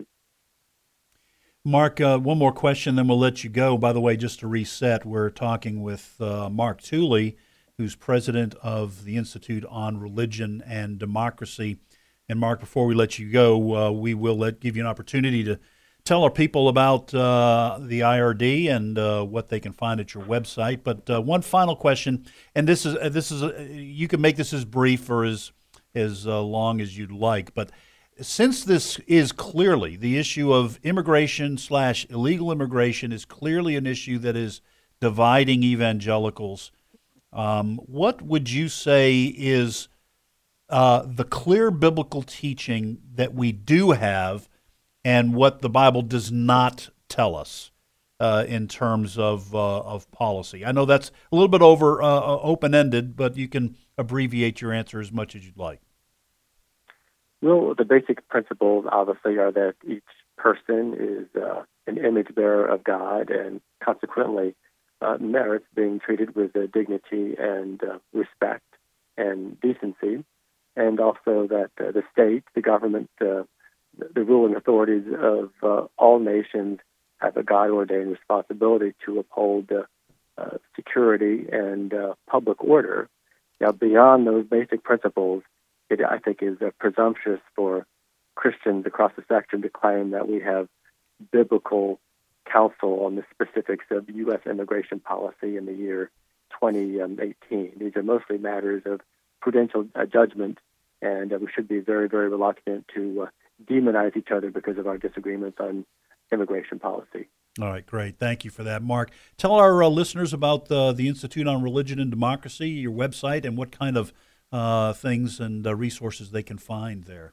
Mark, uh, one more question, then we'll let you go. By the way, just to reset, we're talking with uh, Mark Tooley, who's president of the Institute on Religion and Democracy. And Mark, before we let you go, uh, we will let give you an opportunity to tell our people about uh, the I R D and uh, what they can find at your website. But uh, one final question, and this is uh, this is uh, you can make this as brief or as as uh, long as you'd like, but since this is clearly the issue of immigration slash illegal immigration is clearly an issue that is dividing evangelicals, um, what would you say is uh, the clear biblical teaching that we do have and what the Bible does not tell us uh, in terms of uh, of policy? I know that's a little bit over uh, open-ended, but you can abbreviate your answer as much as you'd like. Well, the basic principles obviously are that each person is uh, an image bearer of God and consequently uh, merits being treated with uh, dignity and uh, respect and decency, and also that uh, the state, the government, uh, the ruling authorities of uh, all nations have a God-ordained responsibility to uphold uh, uh, security and uh, public order. Now, beyond those basic principles, it, I think, is uh, presumptuous for Christians across the spectrum to claim that we have biblical counsel on the specifics of U S immigration policy in the year twenty eighteen. These are mostly matters of prudential uh, judgment, and uh, we should be very, very reluctant to uh, demonize each other because of our disagreements on immigration policy. All right, great. Thank you for that, Mark. Tell our uh, listeners about uh, the Institute on Religion and Democracy, your website, and what kind of uh, things and uh, resources they can find there.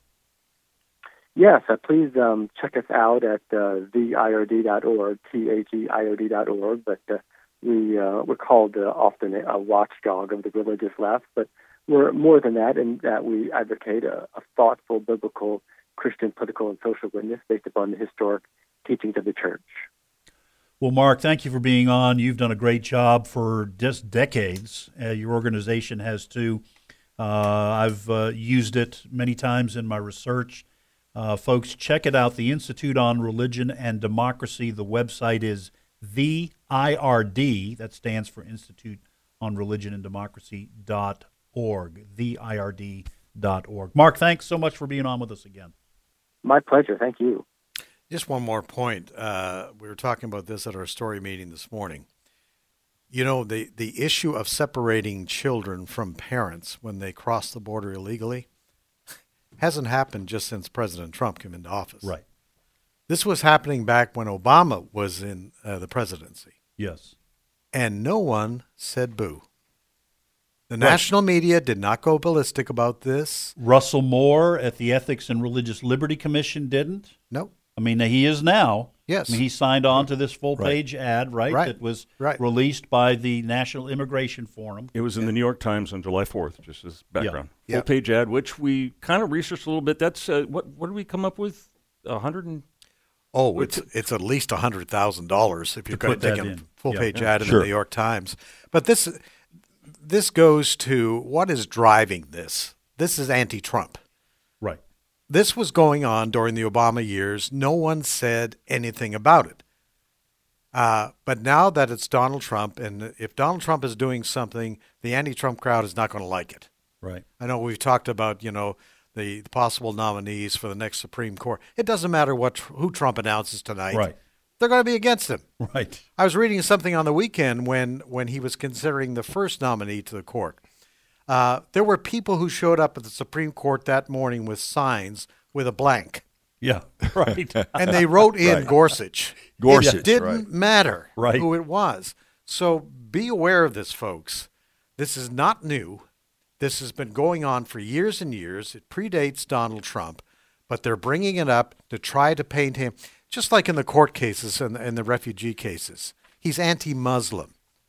Yes, uh, please um, check us out at uh, the I R D dot org, T H E I O D dot org. But uh, we, uh, we're called uh, often a watchdog of the religious left, but we're more than that in that we advocate a, a thoughtful, biblical, Christian political and social witness based upon the historic teachings of the church. Well, Mark, thank you for being on. You've done a great job for just decades. Uh, your organization has too. Uh, I've uh, used it many times in my research. Uh, folks, check it out, the Institute on Religion and Democracy. The website is the I R D, that stands for Institute on Religion and Democracy dot org, the I R D dot org. Mark, thanks so much for being on with us again. My pleasure. Thank you. Just one more point. Uh, we were talking about this at our story meeting this morning. You know, the, the issue of separating children from parents when they cross the border illegally hasn't happened just since President Trump came into office. Right. This was happening back when Obama was in uh, the presidency. Yes. And no one said boo. The Right. national media did not go ballistic about this. Russell Moore at the Ethics and Religious Liberty Commission didn't? No. I mean, he is now. Yes. I mean, he signed on to this full-page ad, right, Right. that was Right. released by the National Immigration Forum. It was in the New York Times on July fourth, just as background. Yeah. Full page ad, which we kind of researched a little bit. That's uh, what what did we come up with? A hundred and Oh, it's it's at least a hundred thousand dollars if you're To going put to take that a in. full Yeah. page Yeah. ad in Sure. the New York Times. But this this goes to what is driving this. This is anti-Trump. Right. This was going on during the Obama years. No one said anything about it. Uh, but now that it's Donald Trump, and if Donald Trump is doing something, the anti-Trump crowd is not going to like it. Right. I know we've talked about, you know, the, the possible nominees for the next Supreme Court. It doesn't matter what who Trump announces tonight. Right. They're going to be against him. Right. I was reading something on the weekend when, when he was considering the first nominee to the court. Uh, there were people who showed up at the Supreme Court that morning with signs with a blank. Yeah, right. And they wrote in Right. Gorsuch. Gorsuch, It didn't right. matter Right. who it was. So be aware of this, folks. This is not new. This has been going on for years and years. It predates Donald Trump, but they're bringing it up to try to paint him, just like in the court cases and, and the refugee cases. He's anti-Muslim.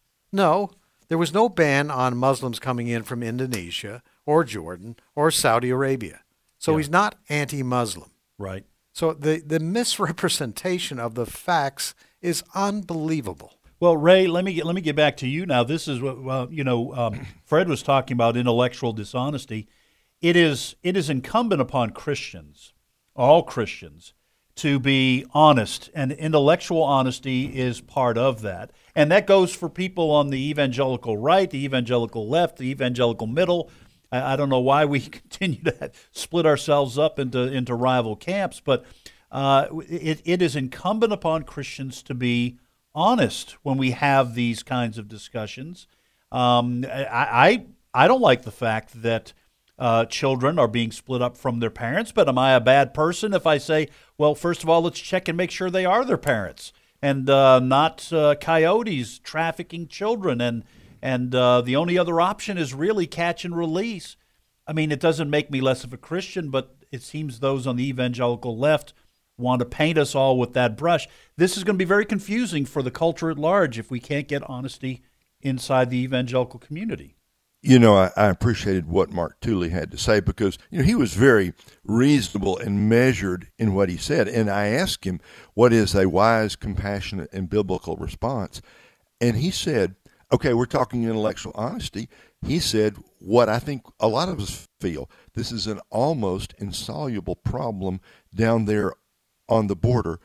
No, there was no ban on Muslims coming in from Indonesia or Jordan or Saudi Arabia. So Yeah. he's not anti-Muslim. Right. So the, the misrepresentation of the facts is unbelievable. Well, Ray, let me get let me get back to you now. This is what well, you know. Um, Fred was talking about intellectual dishonesty. It is it is incumbent upon Christians, all Christians, to be honest, and intellectual honesty is part of that. And that goes for people on the evangelical right, the evangelical left, the evangelical middle. I, I don't know why we continue to split ourselves up into into rival camps, but uh, it, it is incumbent upon Christians to be honest when we have these kinds of discussions. Um, I, I I don't like the fact that uh, children are being split up from their parents, but am I a bad person if I say, well, first of all, let's check and make sure they are their parents and uh, not uh, coyotes trafficking children, and and uh, the only other option is really catch and release. I mean, it doesn't make me less of a Christian, but it seems those on the evangelical left want to paint us all with that brush. This is going to be very confusing for the culture at large if we can't get honesty inside the evangelical community. You know, I, I appreciated what Mark Tooley had to say because, you know, he was very reasonable and measured in what he said. And I asked him, what is a wise, compassionate, and biblical response? And he said, okay, we're talking intellectual honesty. He said what I think a lot of us feel. This is an almost insoluble problem down there on the border,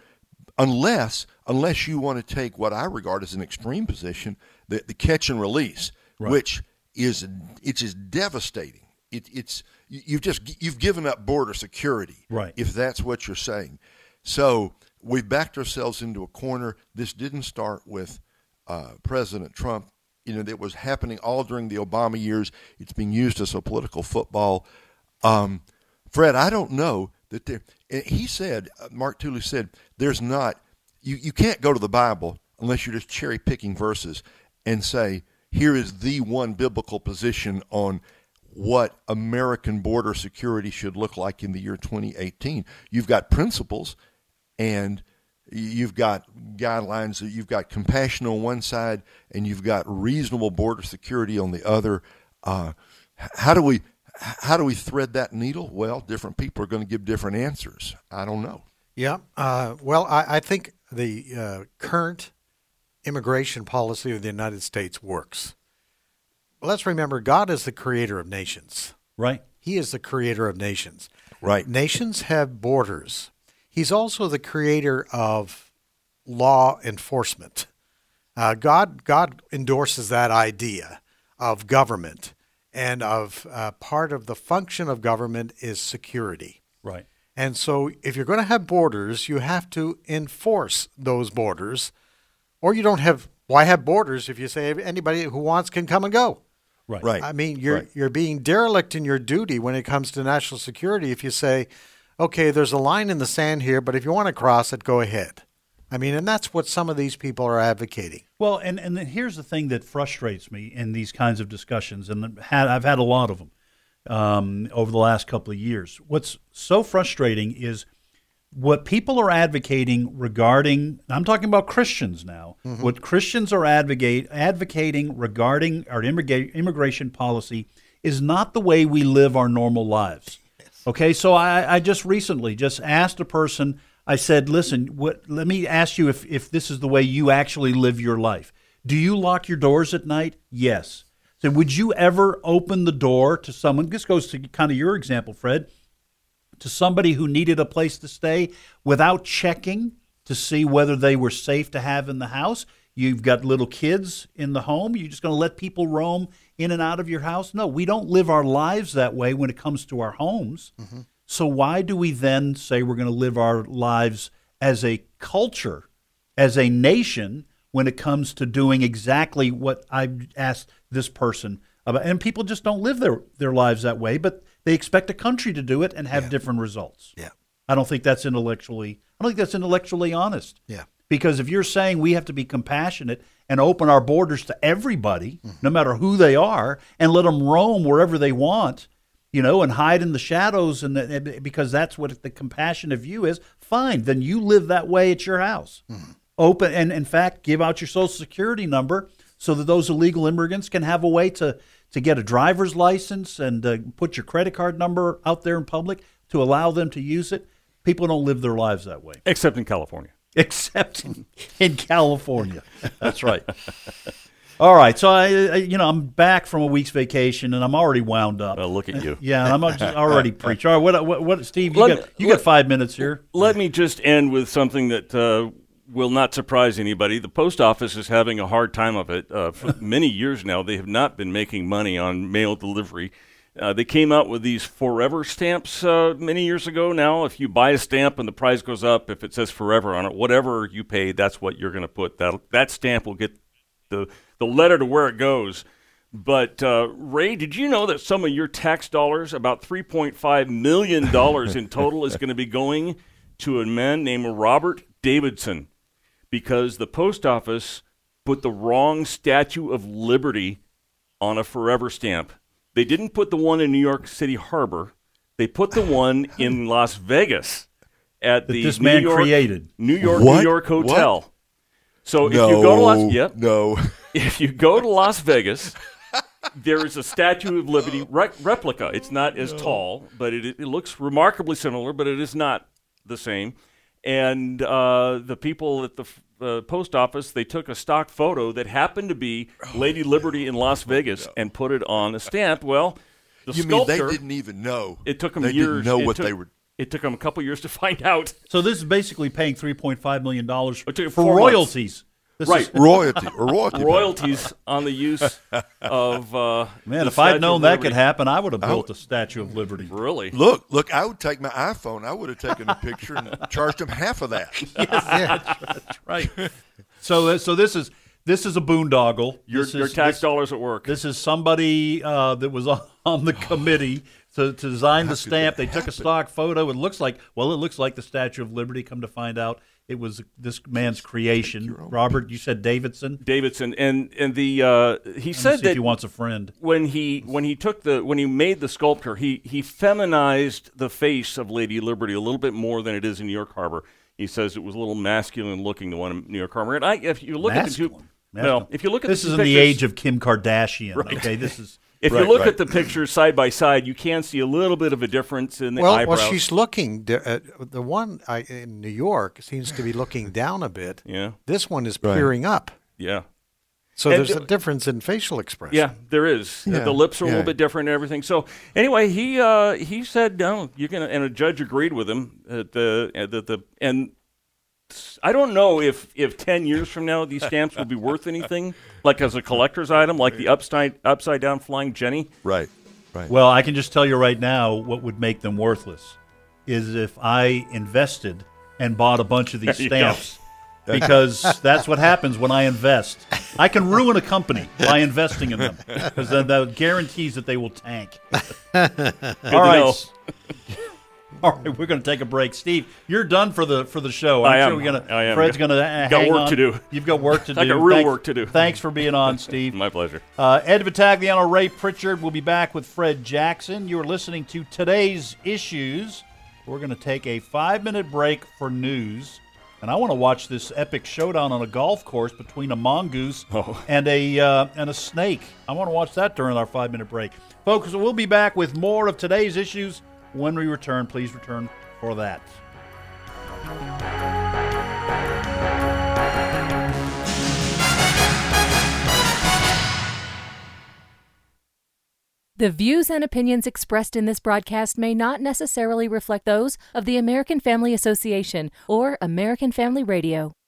unless unless you want to take what I regard as an extreme position, the, the catch and release, Right. which is it's just devastating. It, it's you've just you've given up border security, Right. if that's what you're saying. So we've backed ourselves into a corner. This didn't start with uh, President Trump. You know, that was happening all during the Obama years. It's being used as a political football. Um, Fred, I don't know that there. He said, uh, Mark Tooley said, there's not. You you can't go to the Bible unless you're just cherry picking verses and say, here is the one biblical position on what American border security should look like in the year twenty eighteen. You've got principles, and you've got guidelines. You've got compassion on one side, and you've got reasonable border security on the other. Uh, how do we how do we thread that needle? Well, different people are going to give different answers. I don't know. Yeah. Uh, well, I, I think the uh, current immigration policy of the United States works. Let's remember, God is the creator of nations. Right. He is the creator of nations. Right. Nations have borders. He's also the creator of law enforcement. Uh, God, God endorses that idea of government, and of uh, part of the function of government is security. Right. And so if you're going to have borders, you have to enforce those borders, or you don't have, why have borders if you say anybody who wants can come and go? Right. Right. I mean, you're Right. you're being derelict in your duty when it comes to national security if you say, okay, there's a line in the sand here, but if you want to cross it, go ahead. I mean, and that's what some of these people are advocating. Well, and, and then here's the thing that frustrates me in these kinds of discussions, and had, I've had a lot of them um, over the last couple of years. What's so frustrating is what people are advocating regarding, I'm talking about Christians now, mm-hmm. what Christians are advocate, advocating regarding our immigra- immigration policy is not the way we live our normal lives. Yes. Okay, so I, I just recently just asked a person, I said, listen, what, let me ask you if, if this is the way you actually live your life. Do you lock your doors at night? Yes. So would you ever open the door to someone, this goes to kind of your example, Fred, to somebody who needed a place to stay without checking to see whether they were safe to have in the house? You've got little kids in the home. You're just going to let people roam in and out of your house? No, we don't live our lives that way when it comes to our homes. Mm-hmm. So why do we then say we're going to live our lives as a culture, as a nation, when it comes to doing exactly what I asked this person about, and people just don't live their, their lives that way, but they expect a country to do it and have yeah. different results. Yeah. I don't think that's intellectually, I don't think that's intellectually honest. Yeah. Because if you're saying we have to be compassionate and open our borders to everybody, mm-hmm. no matter who they are, and let them roam wherever they want, you know, and hide in the shadows, and the, because that's what the compassionate view is, fine. Then you live that way at your house. Mm-hmm. Open, and in fact, give out your Social Security number so that those illegal immigrants can have a way to, to get a driver's license and uh, put your credit card number out there in public to allow them to use it. People don't live their lives that way. Except in California. Except in, in California. That's right. All right. So, I, I, you know, I'm back from a week's vacation, and I'm already wound up. Well, look at you. Yeah, and I'm just already preached. All right. What, what, what Steve, you, let, got, you let, got five minutes here. Let me just end with something that uh, will not surprise anybody. The post office is having a hard time of it. Uh, for many years now, they have not been making money on mail delivery. Uh, they came out with these forever stamps uh, many years ago now. If you buy a stamp and the price goes up, if it says forever on it, whatever you pay, that's what you're going to put. That that stamp will get the, the letter to where it goes. But, uh, Ray, did you know that some of your tax dollars, about three point five million dollars in total, is going to be going to a man named Robert Davidson because the post office put the wrong Statue of Liberty on a forever stamp? They didn't put the one in New York City Harbor. They put the one in Las Vegas at that the this New man York, created. New York, what? New York Hotel. What? So no, if you go to Las, yep, no. if you go to Las Vegas, there is a Statue of Liberty re- replica. It's not as no. tall, but it, it looks remarkably similar, but it is not the same. And uh, the people at the uh, post office, they took a stock photo that happened to be Lady Liberty in Las Vegas and put it on a stamp. Well, the you sculptor, mean they didn't even know? It took them they years. Didn't know it what took, they were. It took them a couple years to find out. So this is basically paying three point five million dollars for four royalties. This right, is royalty or royalty royalties on the use of uh, man. If I'd known that could happen, I would have built a Statue of Liberty. Really? Look, look! I would take my iPhone. I would have taken a picture and charged them half of that. Yes, yeah. that's, that's right. So, so this is this is a boondoggle. Your, this your is, tax this, dollars at work. This is somebody uh, that was on, on the committee to, to design the stamp. They took a stock photo. It looks like well, it looks like the Statue of Liberty. Come to find out, it was this man's creation. Robert, you said Davidson. Davidson, and and the uh, he said that if he wants a friend. When he when he took the when he made the sculpture, he he feminized the face of Lady Liberty a little bit more than it is in New York Harbor. He says it was a little masculine looking, the one in New York Harbor. And I, if you look masculine. at the two, well, if you look at this the is in pictures, the age of Kim Kardashian. Right. Okay, this is. If right, you look right. at the pictures side by side, you can see a little bit of a difference in the well, eyebrows. Well, she's looking, uh, the one I, in New York seems to be looking down a bit. Yeah. This one is right. peering up. Yeah. So and there's th- a difference in facial expression. Yeah, there is. Yeah, the lips are yeah. a little bit different and everything. So anyway, he uh, he said, no, you're gonna, and a judge agreed with him that the uh, that the and. I don't know if, if ten years from now these stamps will be worth anything, like as a collector's item, like the upside upside down flying Jenny. Right, right. Well, I can just tell you right now what would make them worthless is if I invested and bought a bunch of these stamps, because that's what happens when I invest. I can ruin a company by investing in them because then that guarantees that they will tank. All right. All right, we're going to take a break. Steve, you're done for the for the show. I'm I am. Sure we're gonna, I am. Fred's going to uh, got hang work on. to do. You've got work to do. I got real thanks, work to do. Thanks for being on, Steve. My pleasure. Uh, Ed Vitagliano, Ray Pritchard will be back with Fred Jackson. You're listening to Today's Issues. We're going to take a five-minute break for news. And I want to watch this epic showdown on a golf course between a mongoose oh. and a uh, and a snake. I want to watch that during our five-minute break. Folks, we'll be back with more of Today's Issues when we return. Please return for that. The views and opinions expressed in this broadcast may not necessarily reflect those of the American Family Association or American Family Radio.